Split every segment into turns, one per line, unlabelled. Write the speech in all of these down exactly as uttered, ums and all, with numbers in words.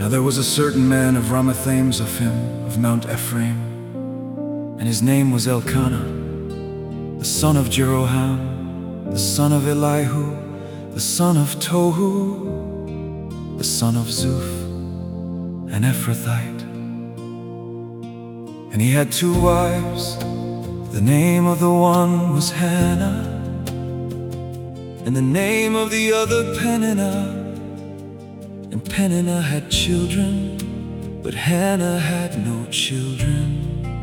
Now there was a certain man of Ramathaim Zophim of Mount Ephraim, and his name was Elkanah, the son of Jeroham, the son of Elihu, the son of Tohu, the son of Zuph, an Ephrathite. And he had two wives. The name of the one was Hannah, and the name of the other Peninnah. And Peninnah had children, but Hannah had no children.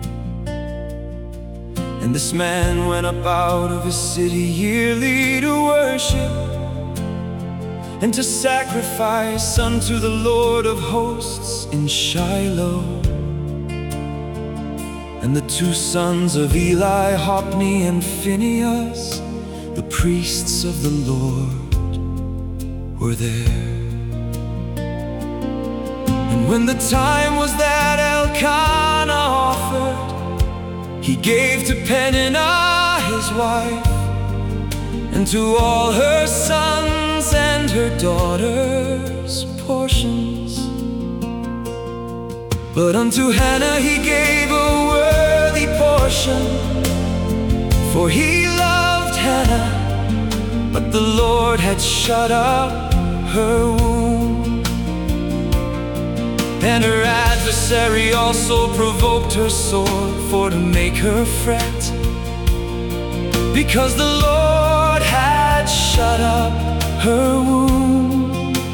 And this man went up out of his city yearly to worship and to sacrifice unto the Lord of hosts in Shiloh. And the two sons of Eli, Hophni and Phinehas, the priests of the Lord, were there. And when the time was that Elkanah offered, he gave to Peninnah his wife, and to all her sons and her daughters portions. But unto Hannah he gave a worthy portion, for he loved Hannah, but the Lord had shut up her womb. And her adversary also provoked her sore, for to make her fret, because the Lord had shut up her womb.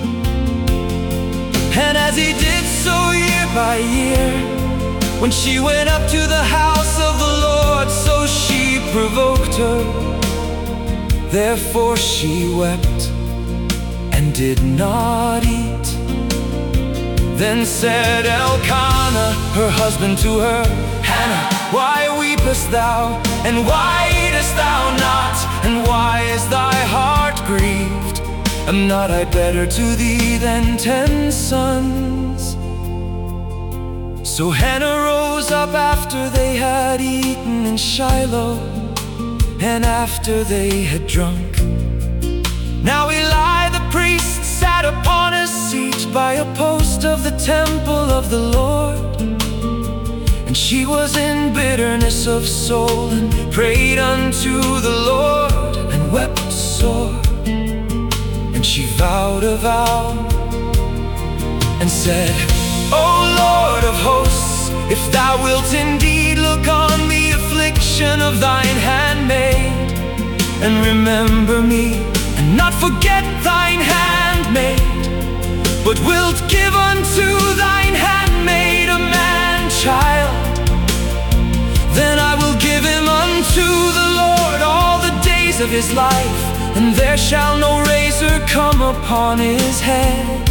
And as he did so year by year, when she went up to the house of the Lord, so she provoked her. Therefore she wept and did not eat. Then said Elkanah, her husband, to her, Hannah, why weepest thou, and why eatest thou not, and why is thy heart grieved? Am not I better to thee than ten sons? So Hannah rose up after they had eaten in Shiloh, and after they had drunk. Now Eli the priest sat upon a seat by a post of the temple of the Lord. And she was in bitterness of soul, and prayed unto the Lord, and wept sore. And she vowed a vow, and said, O Lord of hosts, if thou wilt indeed look on the affliction of thine handmaid, and remember me, and not forget thine handmaid, but wilt give unto thine handmaid a man-child, then I will give him unto the Lord all the days of his life, and there shall no razor come upon his head.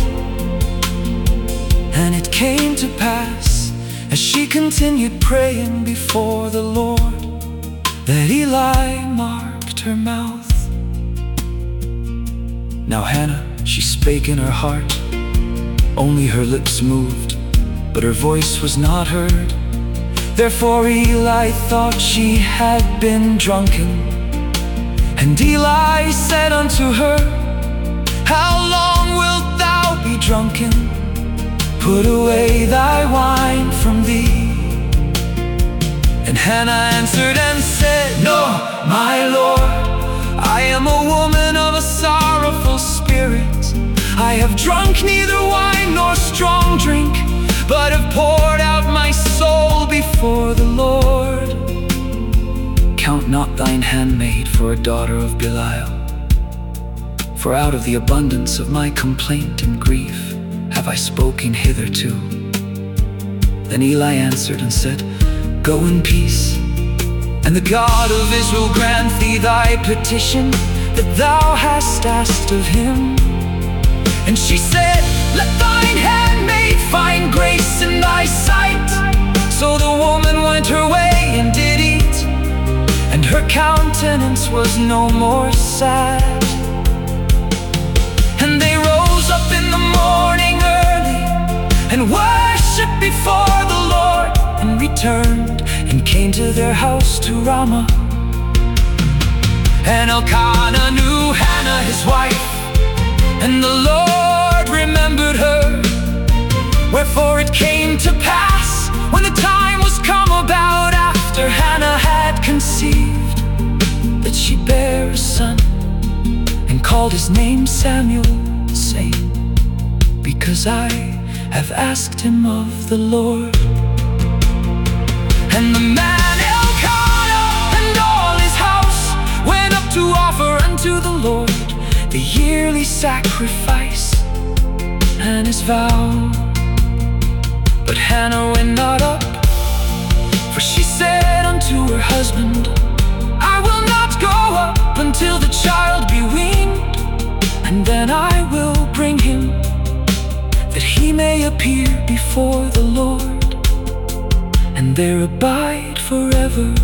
And it came to pass, as she continued praying before the Lord, that Eli marked her mouth. Now Hannah, she spake in her heart, only her lips moved, but her voice was not heard. Therefore Eli thought she had been drunken. And Eli said unto her, How long wilt thou be drunken? Put away thy wine from thee. And Hannah answered and said, No, my Lord, I am a woman of a sorrowful spirit. I have drunk neither wine nor strong drink, but have poured out my soul before the Lord. Count not thine handmaid for a daughter of Belial, for out of the abundance of my complaint and grief have I spoken hitherto. Then Eli answered and said, Go in peace, and the God of Israel grant thee thy petition that thou hast asked of him. And she said, Let thine handmaid find grace in thy sight. So the woman went her way and did eat, and her countenance was no more sad. And they rose up in the morning early, and worshipped before the Lord, and returned, and came to their house to Ramah. And Elkanah knew Hannah his wife, and the Lord remembered her. called his name Samuel, saying, because I have asked him of the Lord. And the man Elkanah and all his house went up to offer unto the Lord the yearly sacrifice and his vow. But Hannah went not up, for she said unto her husband, I will not go up until the child be weaned, and then I will bring him, that he may appear before the Lord, and there abide forever.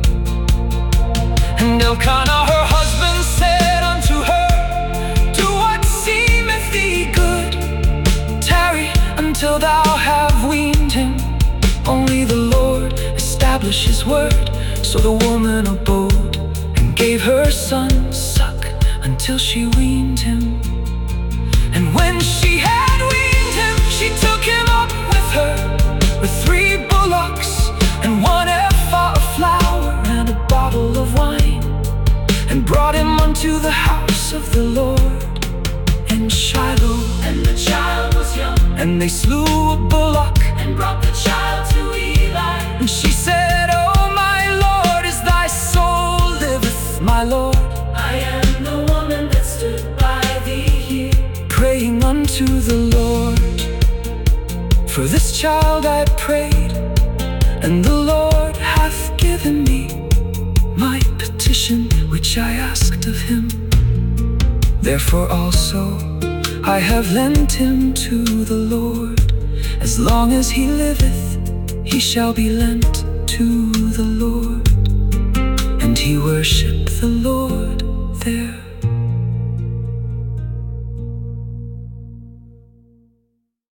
And Elkanah her husband said unto her, do what seemeth thee good, tarry until thou have weaned him. Only the Lord establish his word. So the woman abode, and gave her son suck until she weaned him. And when she had weaned him, she took him up with her, with three bullocks, and one ephah of flour, and a bottle of wine, and brought him unto the house of the Lord in Shiloh.
And the child was young,
and they slew a bullock,
and brought the child to Eli.
And she said, O my Lord, as thy soul liveth, my Lord,
I am the woman that stood by thee here,
praying unto the Lord. For this child I prayed, and the Lord hath given me my petition which I asked of him. Therefore also I have lent him to the Lord. As long as he liveth, he shall be lent to